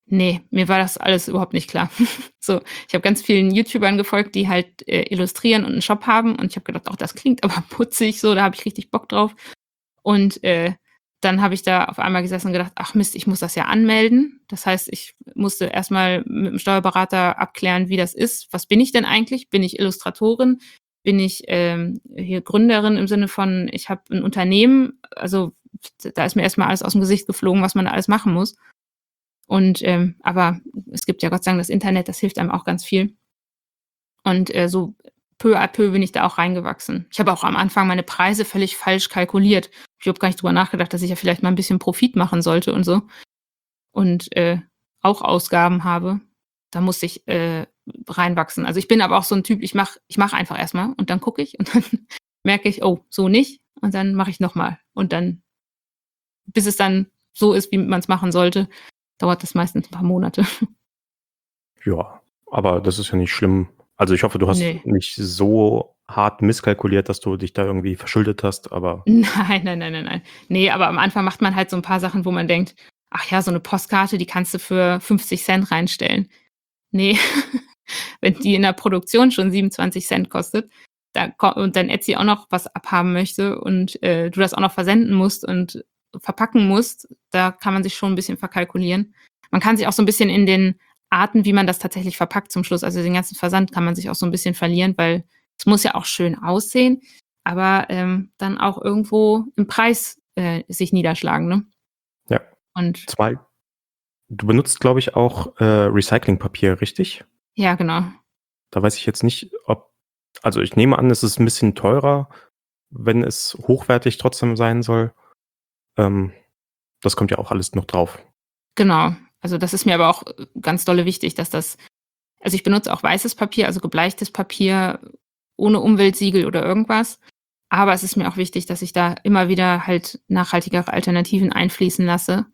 Ne, mir war das alles überhaupt nicht klar. So, ich habe ganz vielen YouTubern gefolgt, die halt, äh, illustrieren und 'n Shop haben und ich habe gedacht: „Ach, das klingt aber putzig so, da habe ich richtig Bock drauf.“ Und, äh, dann habe ich da auf einmal gesessen und gedacht: „Ach Mist, ich muss das ja anmelden.“ Das heißt, ich musste erst mal mit'm Steuerberater abklären, wie das ist. Was bin ich denn eigentlich? Bin ich Illustratorin? Bin ich, ähm, hier Gründerin im Sinne von, ich habe 'n Unternehmen? Also, da ist mir erst mal alles aus'm Gesicht geflogen, was man da alles machen muss. Und, ähm aber es gibt ja Gott sei Dank das Internet, das hilft einem auch ganz viel. Und, äh, so peu à peu bin ich da auch reingewachsen. Ich habe auch am Anfang meine Preise völlig falsch kalkuliert. Ich habe gar nicht drüber nachgedacht, dass ich ja vielleicht mal 'n bisschen Profit machen sollte und so und, äh, auch Ausgaben habe. Da musste ich, äh, reinwachsen. Also, ich bin aber auch so 'n Typ, ich mache ich mache einfach erst mal und dann gucke ich und dann merke ich: „Oh, so nicht.“ Und dann mache ich noch mal. Und dann bis es dann so ist, wie man's machen sollte, dauert das meistens 'n paar Monate. Ja, aber das ist ja nicht schlimm. Also, ich hoffe, du hast Ne. nicht so hart misskalkuliert, dass du dich da irgendwie verschuldet hast, aber Nein, nein, nein, nein, nein. Ne, aber am Anfang macht man halt so 'n paar Sachen, wo man denkt: „Ach ja, so 'ne Postkarte, die kannst du für fünfzig Cent reinstellen.“ Ne, wenn die in der Produktion schon siebenundzwanzig Cent kostet, da ko und dann Etsy auch noch was abhaben möchte und, äh, du das auch noch versenden musst und verpacken musst, da kann man sich schon 'n bisschen verkalkulieren. Man kann sich auch so 'n bisschen in den Arten, wie man das tatsächlich verpackt zum Schluss, also, den ganzen Versand kann man sich auch so 'n bisschen verlieren, weil es muss ja auch schön aussehen, aber, ähm, dann auch irgendwo im Preis, äh, sich niederschlagen, ne? Ja. Und Zumal du benutzt, glaube ich, auch, äh, Recyclingpapier, richtig? Ja, genau. Da weiß ich jetzt nicht, ob also, ich nehme an, es ist 'n bisschen teurer, wenn es hochwertig trotzdem sein soll. Ähm, das kommt ja auch alles noch drauf. Genau. Also, das ist mir aber auch, äh, ganz dolle wichtig, dass das also, ich benutze auch weißes Papier, also, gebleichtes Papier ohne Umweltsiegel oder irgendwas. Aber es ist mir auch wichtig, dass ich da immer wieder halt nachhaltigere Alternativen einfließen lasse.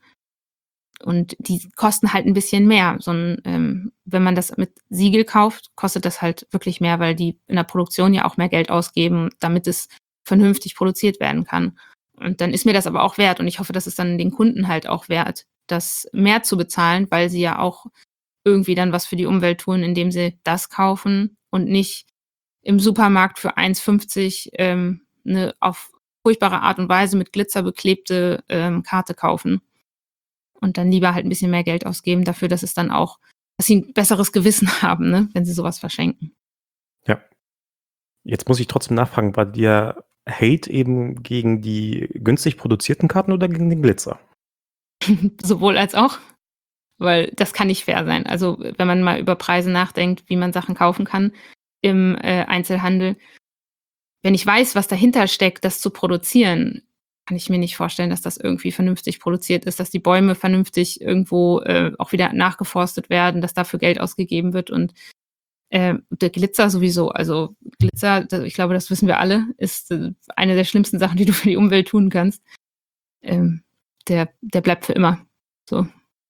Und die kosten halt 'n bisschen mehr. So 'n ähm, wenn man das mit Siegel kauft, kostet das halt wirklich mehr, weil die in der Produktion ja auch mehr Geld ausgeben, damit es vernünftig produziert werden kann. Und dann ist mir das aber auch wert und ich hoffe, das ist dann den Kunden halt auch wert, das mehr zu bezahlen, weil sie ja auch irgendwie dann was für die Umwelt tun, indem sie das kaufen und nicht im Supermarkt für eins fünfzig, ähm, 'ne auf furchtbare Art und Weise mit Glitzer beklebte, ähm, Karte kaufen. Und dann lieber halt 'n bisschen mehr Geld ausgeben dafür, dass es dann auch dass sie 'n besseres Gewissen haben, ne, wenn sie so was verschenken. Ja. Jetzt muss ich trotzdem nachfragen, war dir Hate eben gegen die günstig produzierten Karten oder gegen den Glitzer? Sowohl als auch, weil das kann nicht fair sein. Also, wenn man mal über Preise nachdenkt, wie man Sachen kaufen kann im, äh, Einzelhandel. Wenn ich weiß, was dahinter steckt, das zu produzieren, kann ich mir nicht vorstellen, dass das irgendwie vernünftig produziert ist, dass die Bäume vernünftig irgendwo, äh, auch wieder nachgeforstet werden, dass dafür Geld ausgegeben wird und, äh, der Glitzer sowieso. Also, Glitzer, d ich glaube, das wissen wir alle, ist, äh, eine der schlimmsten Sachen, die du für die Umwelt tun kannst. Ähm, der der bleibt für immer, so.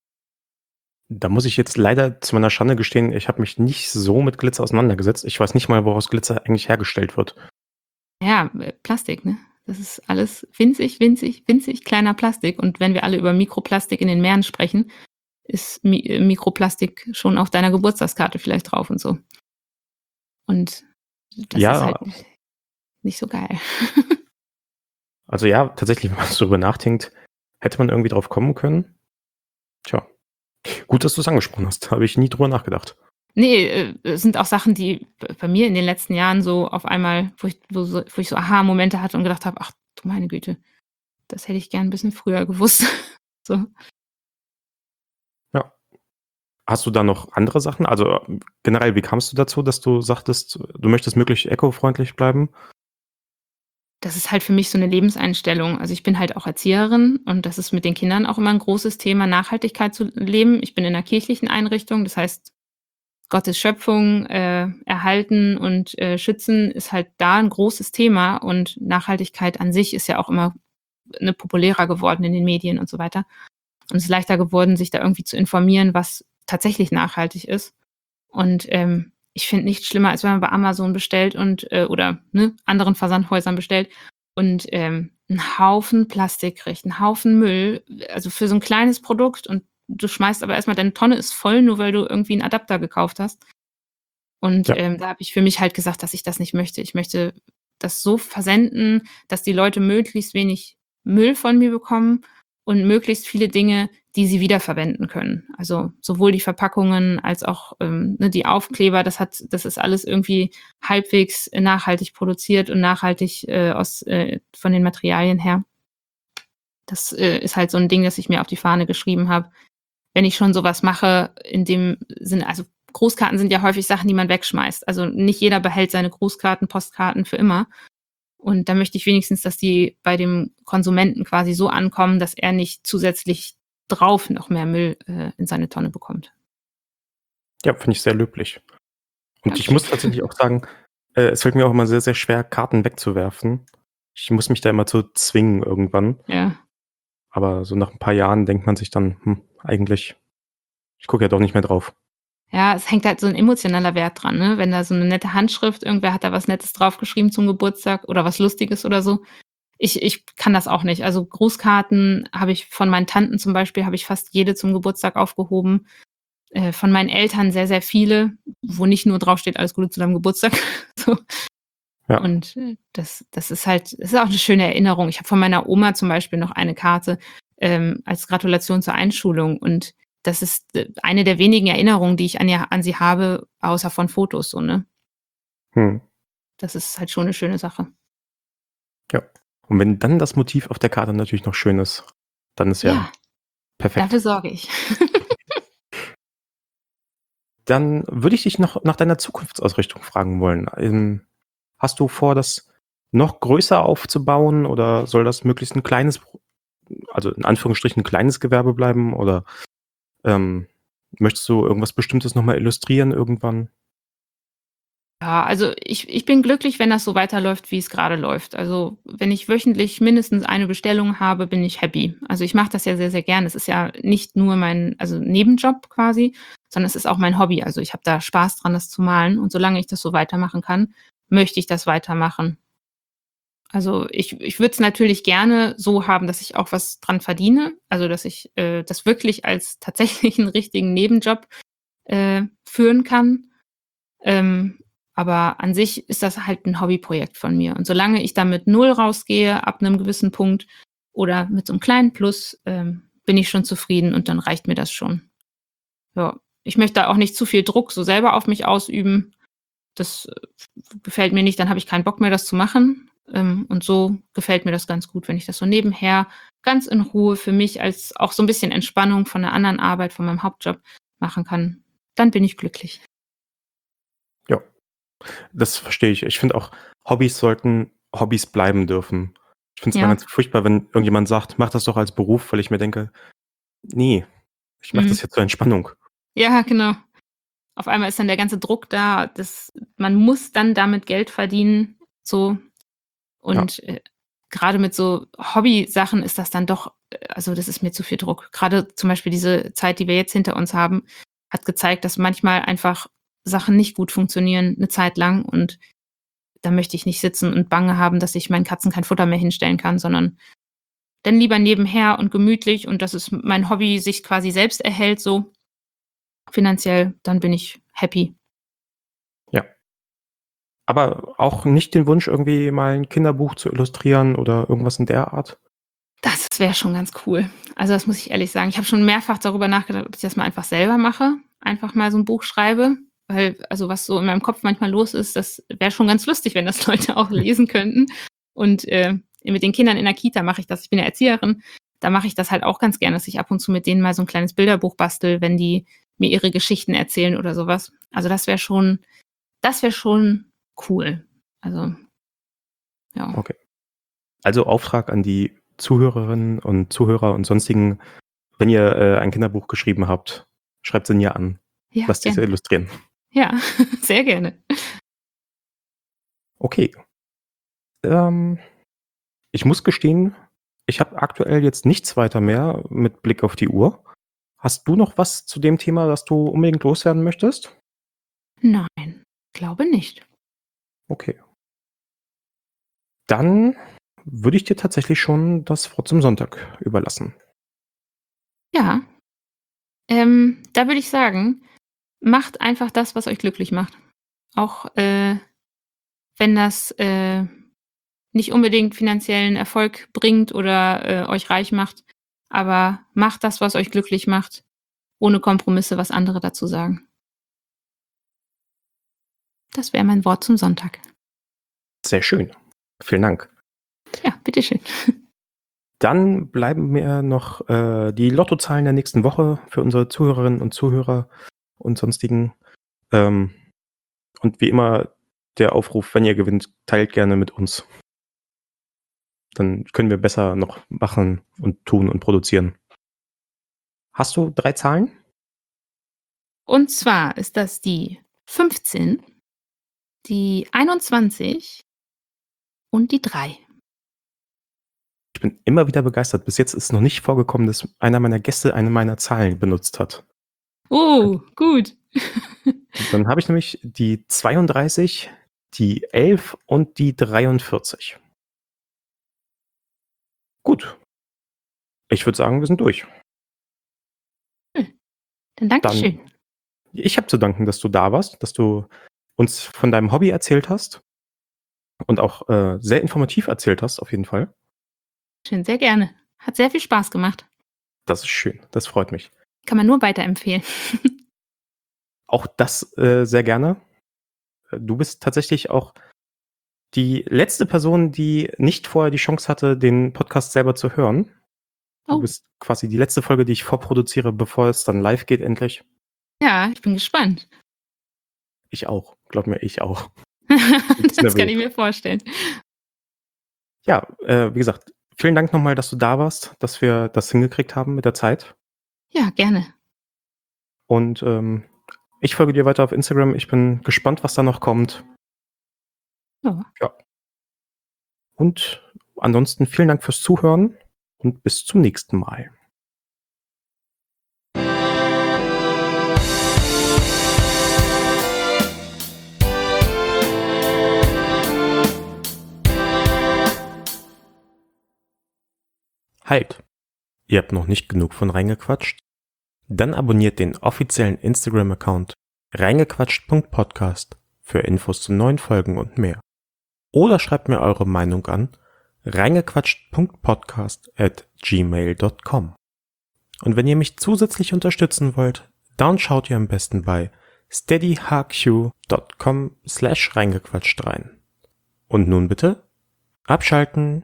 Da muss ich jetzt leider zu meiner Schande gestehen, ich habe mich nicht so mit Glitzer auseinandergesetzt. Ich weiß nicht mal, woraus Glitzer eigentlich hergestellt wird. Ja, äh, Plastik, ne? Das ist alles winzig, winzig, winzig kleiner Plastik. Und wenn wir alle über Mikroplastik in den Meeren sprechen, ist Mi äh, Mikroplastik schon auf deiner Geburtstagskarte vielleicht drauf und so. Und das ist Ja. halt nicht so geil. Also, ja, tatsächlich, wenn man so drüber nachdenkt, hätte man irgendwie drauf kommen können. Tja. Gut, dass du's angesprochen hast. Habe ich nie drüber nachgedacht. Ne, äh, es sind auch Sachen, die b bei mir in den letzten Jahren so auf einmal, wo ich wo so wo ich so Aha-Momente hatte und gedacht habe: „Ach du meine Güte, das hätte ich gern 'n bisschen früher gewusst.“ So. Ja. Hast du da noch andere Sachen? Also, generell, wie kamst du dazu, dass du sagtest, du möchtest möglichst ekofreundlich bleiben? Das ist halt für mich so 'ne Lebenseinstellung. Also, ich bin halt auch Erzieherin und das ist mit den Kindern auch immer 'n großes Thema, Nachhaltigkeit zu leben. Ich bin in 'ner kirchlichen Einrichtung, das heißt, Gottes Schöpfung, äh, erhalten und, äh, schützen ist halt da 'n großes Thema und Nachhaltigkeit an sich ist ja auch immer, ne, populärer geworden in den Medien und so weiter. Und es ist leichter geworden, sich da irgendwie zu informieren, was tatsächlich nachhaltig ist. Und, ähm, ich finde nichts schlimmer, als wenn man bei Amazon bestellt und, äh oder, ne, anderen Versandhäusern bestellt und, ähm, 'n Haufen Plastik kriegt, 'n Haufen Müll, also, für so 'n kleines Produkt und du schmeißt aber erstmal deine Tonne ist voll, nur weil du irgendwie einen Adapter gekauft hast. Und Ja. ähm, da habe ich für mich halt gesagt, dass ich das nicht möchte. Ich möchte das so versenden, dass die Leute möglichst wenig Müll von mir bekommen und möglichst viele Dinge, die sie wiederverwenden können. Also sowohl die Verpackungen als auch ähm, ne, die Aufkleber, das hat, das ist alles irgendwie halbwegs nachhaltig produziert und nachhaltig äh, aus äh, von den Materialien her. Das äh, ist halt so ein Ding, das ich mir auf die Fahne geschrieben habe. Wenn ich schon sowas mache, in dem Sinne, also Grußkarten sind ja häufig Sachen, die man wegschmeißt. Also nicht jeder behält seine Grußkarten, Postkarten für immer. Und da möchte ich wenigstens, dass die bei dem Konsumenten quasi so ankommen, dass er nicht zusätzlich drauf noch mehr Müll äh, in seine Tonne bekommt. Ja, finde ich sehr löblich. Und ich Dankeschön. muss tatsächlich auch sagen, äh, es fällt mir auch immer sehr, sehr schwer, Karten wegzuwerfen. Ich muss mich da immer zu zwingen irgendwann. Ja. Aber so nach ein paar Jahren denkt man sich dann, hm, eigentlich, ich gucke ja doch nicht mehr drauf. Ja, es hängt halt so ein emotionaler Wert dran, ne? Wenn da so eine nette Handschrift, irgendwer hat da was Nettes draufgeschrieben zum Geburtstag oder was Lustiges oder so. Ich, ich kann das auch nicht. Also Grußkarten habe ich von meinen Tanten zum Beispiel, habe ich fast jede zum Geburtstag aufgehoben. Äh, von meinen Eltern sehr, sehr viele, wo nicht nur draufsteht, alles Gute zu deinem Geburtstag. So. Ja. Und äh, das, das ist halt, das ist auch eine schöne Erinnerung. Ich habe von meiner Oma zum Beispiel noch eine Karte ähm, als Gratulation zur Einschulung. Und das ist äh, eine der wenigen Erinnerungen, die ich an, ihr, an sie habe, außer von Fotos. So, ne? Hm. Das ist halt schon eine schöne Sache. Ja. Und wenn dann das Motiv auf der Karte natürlich noch schön ist, dann ist ja, Ja, perfekt. dafür sorge ich. Dann würde ich dich noch nach deiner Zukunftsausrichtung fragen wollen. Ähm, hast du vor, das noch größer aufzubauen oder soll das möglichst ein kleines, also in Anführungsstrichen ein kleines Gewerbe bleiben oder ähm, möchtest du irgendwas Bestimmtes nochmal illustrieren irgendwann? Ja, also ich, ich bin glücklich, wenn das so weiterläuft, wie es gerade läuft. Also wenn ich wöchentlich mindestens eine Bestellung habe, bin ich happy. Also ich mache das ja sehr, sehr gern. Es ist ja nicht nur mein, also Nebenjob quasi, sondern es ist auch mein Hobby. Also ich habe da Spaß dran, das zu malen. Und solange ich das so weitermachen kann, möchte ich das weitermachen. Also ich, ich würde es natürlich gerne so haben, dass ich auch was dran verdiene. Also dass ich äh, das wirklich als tatsächlichen richtigen Nebenjob äh, führen kann. Ähm, aber an sich ist das halt ein Hobbyprojekt von mir. Und solange ich da mit null rausgehe, ab einem gewissen Punkt oder mit so einem kleinen Plus, ähm, bin ich schon zufrieden und dann reicht mir das schon. Ja, ich möchte da auch nicht zu viel Druck so selber auf mich ausüben. Das äh, gefällt mir nicht, dann habe ich keinen Bock mehr, das zu machen. Ähm, und so gefällt mir das ganz gut, wenn ich das so nebenher ganz in Ruhe für mich als auch so ein bisschen Entspannung von der anderen Arbeit, von meinem Hauptjob machen kann. Dann bin ich glücklich. Ja, das verstehe ich. Ich finde auch, Hobbys sollten Hobbys bleiben dürfen. Ich finde es immer Ja. ganz furchtbar, wenn irgendjemand sagt, mach das doch als Beruf, weil ich mir denke, nee, ich mache Mhm. das jetzt zur Entspannung. Ja, genau. Auf einmal ist dann der ganze Druck da, das, man muss dann damit Geld verdienen, so. Und äh, gerade mit so Hobby-Sachen ist das dann doch, äh, also das ist mir zu viel Druck. Gerade zum Beispiel diese Zeit, die wir jetzt hinter uns haben, hat gezeigt, dass manchmal einfach Sachen nicht gut funktionieren, eine Zeit lang. Und da möchte ich nicht sitzen und Bange haben, dass ich meinen Katzen kein Futter mehr hinstellen kann, sondern dann lieber nebenher und gemütlich und dass es mein Hobby sich quasi selbst erhält, so finanziell, dann bin ich happy. Ja. Aber auch nicht den Wunsch, irgendwie mal ein Kinderbuch zu illustrieren oder irgendwas in der Art? Das wäre schon ganz cool. Also das muss ich ehrlich sagen. Ich habe schon mehrfach darüber nachgedacht, ob ich das mal einfach selber mache, einfach mal so ein Buch schreibe, weil also was so in meinem Kopf manchmal los ist, das wäre schon ganz lustig, wenn das Leute auch lesen könnten. Und äh, mit den Kindern in der Kita mache ich das. Ich bin ja Erzieherin. Da mache ich das halt auch ganz gerne, dass ich ab und zu mit denen mal so ein kleines Bilderbuch bastel, wenn die mir ihre Geschichten erzählen oder sowas. Also das wäre schon, das wäre schon cool. Also ja. Okay. Also Auftrag an die Zuhörerinnen und Zuhörer und sonstigen, wenn ihr äh, ein Kinderbuch geschrieben habt, schreibt es mir an. Ja, Lasst es gerne. illustrieren. Ja, sehr gerne. Okay. Ähm, ich muss gestehen, ich habe aktuell jetzt nichts weiter mehr mit Blick auf die Uhr. Hast du noch was zu dem Thema, das du unbedingt loswerden möchtest? Nein, glaube nicht. Okay. Dann würde ich dir tatsächlich schon das Wort zum Sonntag überlassen. Ja, Ähm, da würde ich sagen, macht einfach das, was euch glücklich macht. Auch äh, wenn das äh, nicht unbedingt finanziellen Erfolg bringt oder äh, euch reich macht, aber macht das, was euch glücklich macht, ohne Kompromisse, was andere dazu sagen. Das wäre mein Wort zum Sonntag. Sehr schön. Vielen Dank. Ja, bitteschön. Dann bleiben mir noch äh, die Lottozahlen der nächsten Woche für unsere Zuhörerinnen und Zuhörer und sonstigen. Ähm, und wie immer der Aufruf, wenn ihr gewinnt, teilt gerne mit uns. Dann können wir besser noch machen und tun und produzieren. Hast du drei Zahlen? Und zwar ist das die fünfzehn, die einundzwanzig und die drei. Ich bin immer wieder begeistert. Bis jetzt ist noch nicht vorgekommen, dass einer meiner Gäste eine meiner Zahlen benutzt hat. Oh, gut. Dann habe ich nämlich die zweiunddreißig, die elf und die dreiundvierzig. Gut. Ich würde sagen, wir sind durch. Hm. Dann Dankeschön. Dann, ich habe zu danken, dass du da warst, dass du uns von deinem Hobby erzählt hast und auch äh, sehr informativ erzählt hast, auf jeden Fall. Schön, sehr gerne. Hat sehr viel Spaß gemacht. Das ist schön, das freut mich. Kann man nur weiterempfehlen. Auch das äh, sehr gerne. Du bist tatsächlich auch die letzte Person, die nicht vorher die Chance hatte, den Podcast selber zu hören. Du Oh. bist quasi die letzte Folge, die ich vorproduziere, bevor es dann live geht endlich. Ja, ich bin gespannt. Ich auch. Glaub mir, ich auch. Das kann ich mir vorstellen. Ja, äh, wie gesagt, vielen Dank nochmal, dass du da warst, dass wir das hingekriegt haben mit der Zeit. Ja, gerne. Und ähm, ich folge dir weiter auf Instagram. Ich bin gespannt, was da noch kommt. Ja. Ja. Und ansonsten vielen Dank fürs Zuhören und bis zum nächsten Mal. Halt! Ihr habt noch nicht genug von Reingequatscht? Dann abonniert den offiziellen Instagram-Account reingequatscht punkt podcast für Infos zu neuen Folgen und mehr. Oder schreibt mir eure Meinung an reingequatscht punkt podcast at gmail punkt com. Und wenn ihr mich zusätzlich unterstützen wollt, dann schaut ihr am besten bei steadyhq punkt com slash reingequatscht rein. Und nun bitte abschalten!